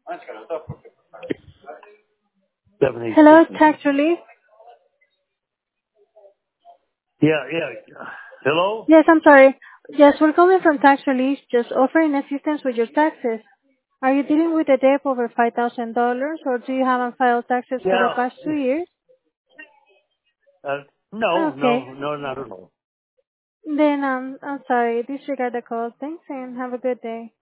Hello, 786. tax relief. Yeah, yeah. Hello? Yes, I'm sorry. Yes, we're calling from tax relief, just offering assistance with your taxes. Are you dealing with a debt over $5,000, or do you have unfiled taxes for the Yeah. past 2 years? No, Okay. no, no, not at all. Then, I'm sorry. Disregard the call. Thanks, and have a good day.